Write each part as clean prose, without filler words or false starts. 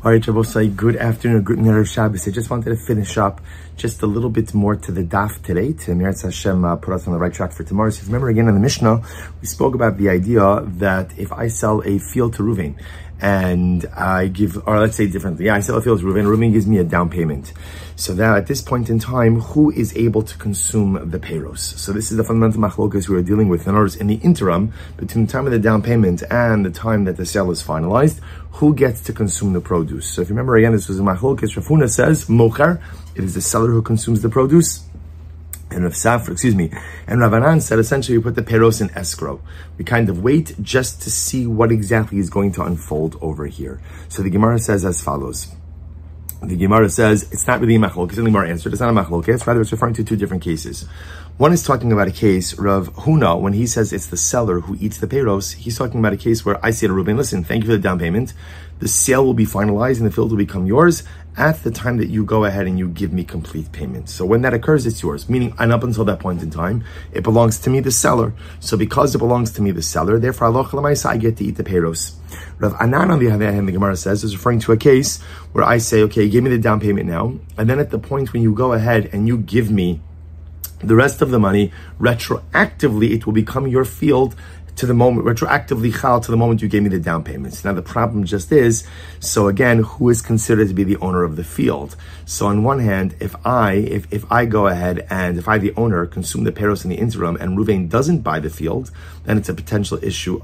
All right, Shabbosai, good afternoon, good Erev Shabbos. I just wanted to finish up just a little bit more to the daf today, to Meretz Hashem put us on the right track for tomorrow. So if you remember again in the Mishnah, we spoke about the idea that if I sell a field to Reuven, and I give, or let's say differently, I sell a field to Reuven, Reuven gives me a down payment. So that at this point in time, who is able to consume the payros? So this is the fundamental machlokas we are dealing with. In other words, in the interim, between the time of the down payment and the time that the sale is finalized, who gets to consume the produce? So if you remember again, this was a machlokas. Rav Huna says, mocher, it is the seller who consumes the produce. And Rav Anan said essentially we put the payros in escrow. We kind of wait just to see what exactly is going to unfold over here. So the Gemara says as follows. The Gemara says it's not really a machlokes. The Gemara answered it's not a machlokes. Rather, it's referring to two different cases. One is talking about a case, Rav Huna, when he says it's the seller who eats the payros, he's talking about a case where I say to Reuben, listen, thank you for the down payment. The sale will be finalized and the field will become yours at the time that you go ahead and you give me complete payment. So when that occurs, it's yours. Meaning, and up until that point in time, it belongs to me, the seller. So because it belongs to me, the seller, therefore, I get to eat the payros. Rav Anan, on the other hand, the Gemara says, is referring to a case where I say, okay, give me the down payment now. And then at the point when you go ahead and you give me the rest of the money, retroactively, it will become your field to the moment, retroactively chal to the moment you gave me the down payments. Now the problem just is, so again, who is considered to be the owner of the field? So on one hand, if I go ahead and if I, the owner, consume the payros in the interim and Reuven doesn't buy the field, then it's a potential issue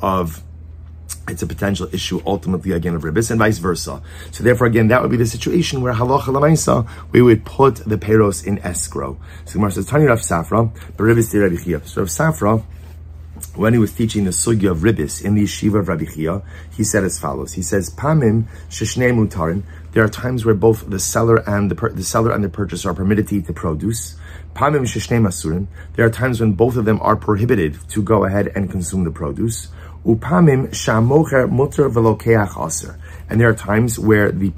ultimately again of ribbis and vice versa. So therefore again, that would be the situation where halacha l'maisa, we would put the payros in escrow. So Gemara says, Tani Rav Safra, but ribbis de Rabbi Chia. So Rav Safra, when he was teaching the sugya of ribbis in the yeshiva of Rabbi Chia, he said as follows. He says, Pamim sheshnei mutarin. There are times where both the seller and the purchaser are permitted to eat the produce. Pamim sheshnei masurin. There are times when both of them are prohibited to go ahead and consume the produce. Upamim shamocher muter velokeach aser. And there are times where the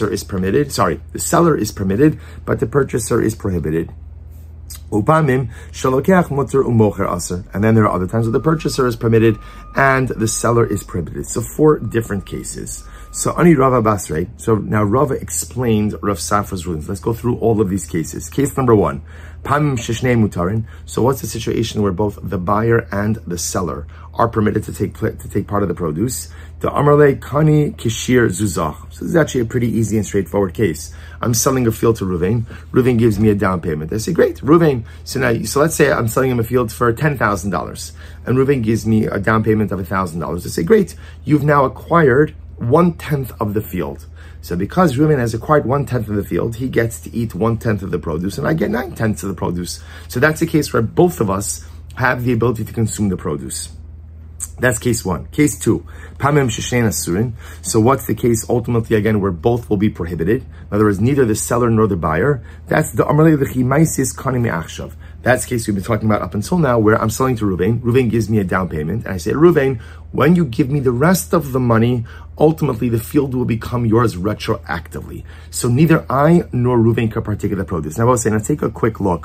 seller is permitted, but the purchaser is prohibited. Upamim shalokeach muter umocher aser. And then there are other times where the purchaser is permitted and the seller is prohibited. So 4 different cases. So Ani Rava Basrei. So now Rava explained Rav Safra's rulings. Let's go through all of these cases. Case number 1. Pamim sheshnei mutarin. So what's the situation where both the buyer and the seller are permitted to take part of the produce? The Amarle Kani Kishir Zuzach. So this is actually a pretty easy and straightforward case. I'm selling a field to Reuven. Reuven gives me a down payment. I say, great, Reuven. So let's say I'm selling him a field for $10,000, and Reuven gives me a down payment of $1,000. I say, great, you've now acquired 1/10 of the field. So because Reuven has acquired 1/10 of the field, he gets to eat 1/10 of the produce, and I get 9/10 of the produce. So that's a case where both of us have the ability to consume the produce. That's case 1. Case 2, Pamim Sheshein Asurin. So what's the case ultimately again where both will be prohibited? In other words, neither the seller nor the buyer. That's the Amarle V'chimaisis Kani Me'achshav. That's the case we've been talking about up until now, where I'm selling to Reuven. Reuven gives me a down payment, and I say, Reuven, when you give me the rest of the money, ultimately the field will become yours retroactively. So neither I nor Reuven can partake of the produce. Now I will say, now take a quick look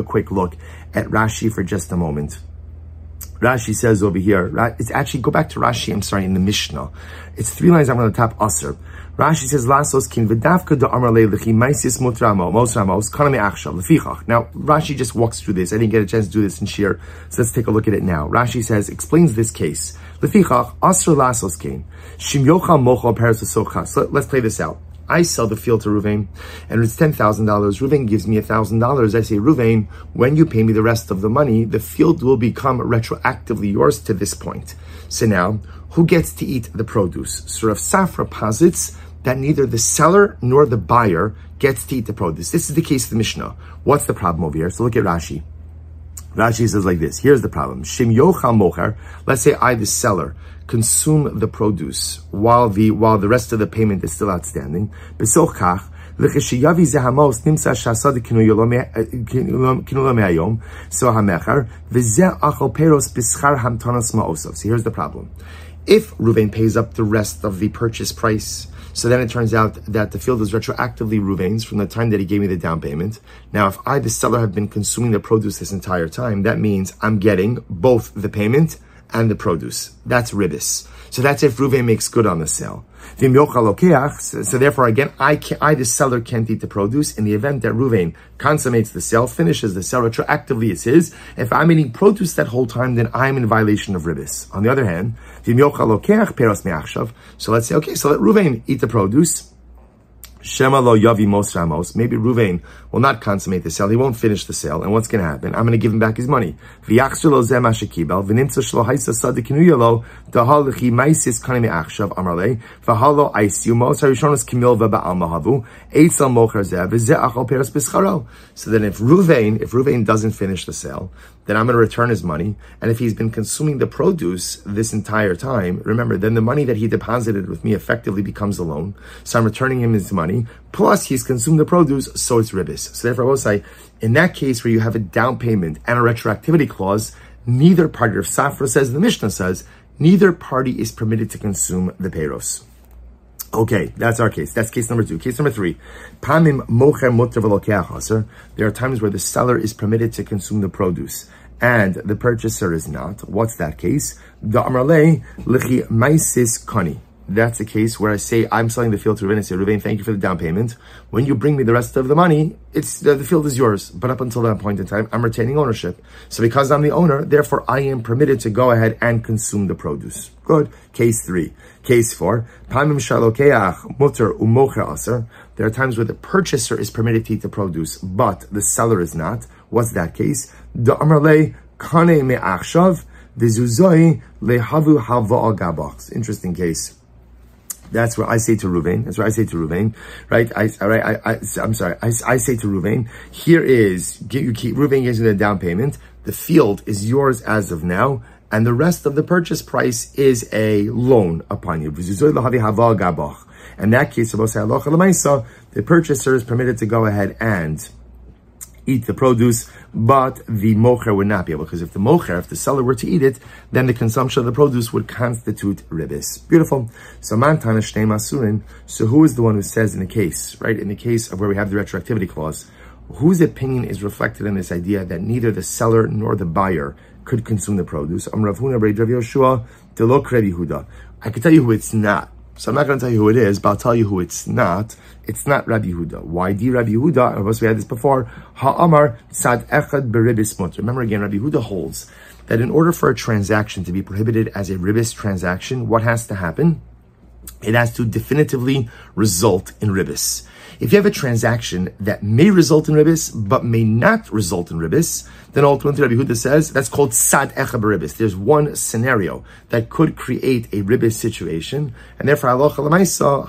at Rashi for just a moment. Rashi says over here, it's actually, go back to Rashi, in the Mishnah. It's 3 lines on the top, Aser. Rashi says, Lasos kin v'davka da amar le'lechi maisis mutramo, mos ramos, kaname achshav, lefichach. Now, Rashi just walks through this. I didn't get a chance to do this in Shir, so let's take a look at it now. Rashi says, explains this case. Lefichach, Aser lasos kin, shim yocha mocha peres v'socha. So let's play this out. I sell the field to Reuven, and it's $10,000. Reuven gives me $1,000. I say, Reuven, when you pay me the rest of the money, the field will become retroactively yours to this point. So now, who gets to eat the produce? So Rav Safra posits that neither the seller nor the buyer gets to eat the produce. This is the case of the Mishnah. What's the problem over here? So look at Rashi. Rashi says like this. Here's the problem. Shim yochal mocher. Let's say I, the seller, consume the produce while the rest of the payment is still outstanding. Besochach. So here's the problem. If Reuven pays up the rest of the purchase price, so then it turns out that the field is retroactively Reuven's from the time that he gave me the down payment. Now, if I, the seller, have been consuming the produce this entire time, that means I'm getting both the payment and the produce. That's ribis. So that's if Ruvain makes good on the sale. So therefore, again, I, the seller, can't eat the produce. In the event that Ruvain consummates the sale, finishes the sale, retroactively it's his. If I'm eating produce that whole time, then I'm in violation of ribis. On the other hand, so let's say, okay, so let Ruvain eat the produce. Shema lo yavi mos ramos. Maybe Ruvain will not consummate the sale. He won't finish the sale. And what's going to happen? I'm going to give him back his money. V'yachzor lo zeh ma shekibel. V'nimtza shlo haisa sadikinu yalo. Dahal l'chi maisis kanei me'achshav amarle. V'halo aisiu mos harishonos kimil v'ba'al mahavu. Eitzel mocher zeh. V'zeh achal peres b'scharo. So then if Ruvain doesn't finish the sale, then I'm going to return his money. And if he's been consuming the produce this entire time, remember, then the money that he deposited with me effectively becomes a loan. So I'm returning him his money. Plus, he's consumed the produce, so it's ribis. So therefore, I will say, in that case where you have a down payment and a retroactivity clause, neither party, if Safra says, the Mishnah says, neither party is permitted to consume the peiros. Okay, that's our case. That's case number 2. Case number 3. Pamim mocher muter v'lokeach aser. There are times where the seller is permitted to consume the produce and the purchaser is not. What's that case? The Amrale lichi maisis kani. That's a case where I say, I'm selling the field to Ruvain and say, Ruvain, thank you for the down payment. When you bring me the rest of the money, the field is yours. But up until that point in time, I'm retaining ownership. So because I'm the owner, therefore I am permitted to go ahead and consume the produce. Good. Case 3. Case 4. Pamim shalokeach muter umocher aser. There are times where the purchaser is permitted to eat the produce, but the seller is not. What's that case? The Amrle kane me'achshav, the zuzoi lehavu halva gabach. Interesting case. That's where I say to Ruvain. Right? I say to Ruvain, here is, Ruvain gives you the down payment. The field is yours as of now, and the rest of the purchase price is a loan upon you. In that case, the purchaser is permitted to go ahead and eat the produce, but the mocher would not be able, because if the seller were to eat it, then the consumption of the produce would constitute ribis. Beautiful. So mantana shnei masurin. So who is the one who says in the case, right? In the case of where we have the retroactivity clause, whose opinion is reflected in this idea that neither the seller nor the buyer could consume the produce? Rav Huna bar Rav Yoshua delok Rabbi Yehuda. I can tell you who it's not. So I'm not going to tell you who it is, but I'll tell you who it's not. It's not Rabbi Yehuda. Why did Rabbi Yehuda? Of course, we had this before. Ha'amar tzad echad beribis mutter. Remember again, Rabbi Yehuda holds that in order for a transaction to be prohibited as a ribis transaction, what has to happen? It has to definitively result in ribis. If you have a transaction that may result in ribis, but may not result in ribis, then ultimately Rabbi Yehuda says that's called sad echa beribis. There's one scenario that could create a ribis situation, and therefore halacha l'maisa,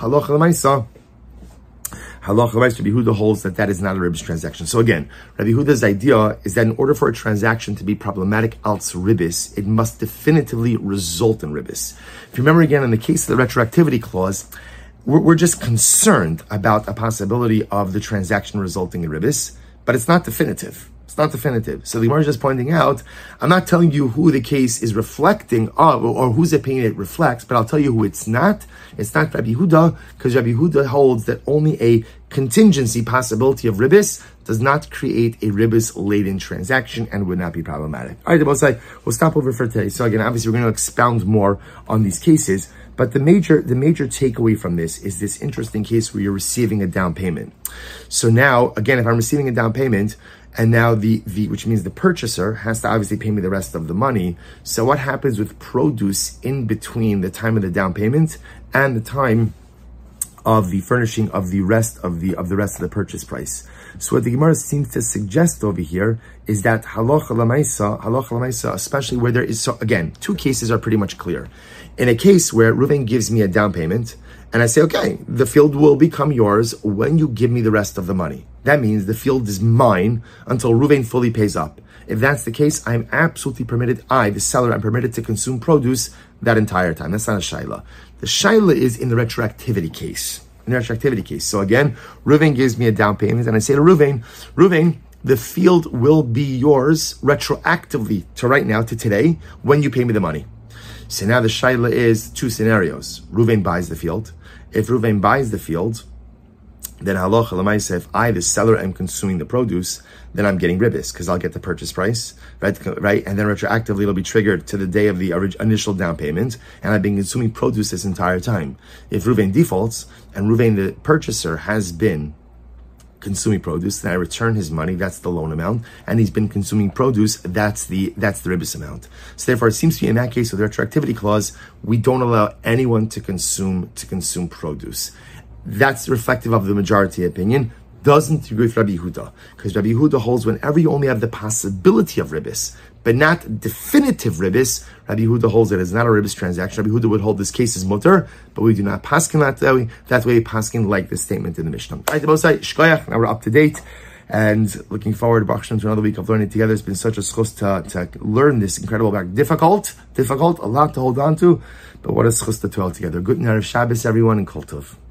Rabbi Yehuda holds that is not a ribis transaction. So again, Rabbi Yehuda's idea is that in order for a transaction to be problematic als ribis, it must definitively result in ribis. If you remember again, in the case of the retroactivity clause, we're just concerned about a possibility of the transaction resulting in ribis, but it's not definitive. So the Gemara is just pointing out, I'm not telling you who the case is reflecting of, or whose opinion it reflects, but I'll tell you who it's not. It's not Rabbi Yehuda, because Rabbi Yehuda holds that only a contingency possibility of ribis does not create a ribis-laden transaction and would not be problematic. All right, we'll stop over for today. So again, obviously we're going to expound more on these cases, but the major takeaway from this is this interesting case where you're receiving a down payment. So now, again, if I'm receiving a down payment, and now which means the purchaser has to obviously pay me the rest of the money. So what happens with produce in between the time of the down payment and the time of the furnishing of the rest of the purchase price? So what the Gemara seems to suggest over here is that halacha l'maisa, especially where there is, so again, 2 cases are pretty much clear. In a case where Ruvain gives me a down payment, and I say, okay, the field will become yours when you give me the rest of the money. That means the field is mine until Ruvain fully pays up. If that's the case, I'm absolutely permitted, the seller, I'm permitted to consume produce that entire time. That's not a shaila. The shaila is in the retroactivity case. So again, Ruvain gives me a down payment, and I say to Ruvain, the field will be yours retroactively to right now, to today, when you pay me the money. So now the shaila is 2 scenarios. Ruvain buys the field. If Ruvain buys the field, then halacha l'maisa, if I, the seller, am consuming the produce, then I'm getting ribis, because I'll get the purchase price, right? And then retroactively it'll be triggered to the day of the initial down payment, and I've been consuming produce this entire time. If Ruvain defaults, and Ruvain, the purchaser, has been consuming produce, then I return his money, that's the loan amount, and he's been consuming produce, that's the ribis amount. So therefore, it seems to be in that case with the retroactivity clause, we don't allow anyone to consume produce. That's reflective of the majority opinion. Doesn't agree with Rabbi Yehuda, because Rabbi Yehuda holds whenever you only have the possibility of ribis, but not definitive ribis, Rabbi Yehuda holds that it's not a ribis transaction. Rabbi Yehuda would hold this case as mutter, but we do not paskin that way. That way, paskin like the statement in the Mishnah. All right, the Bosai, Shkoyach, now we're up to date, and looking forward to Baruch Hashem to another week of learning together. It's been such a schus to learn this incredible back. Difficult, a lot to hold on to, but what a schus to dwell together. Good night of Shabbos, everyone, and Kol Tov.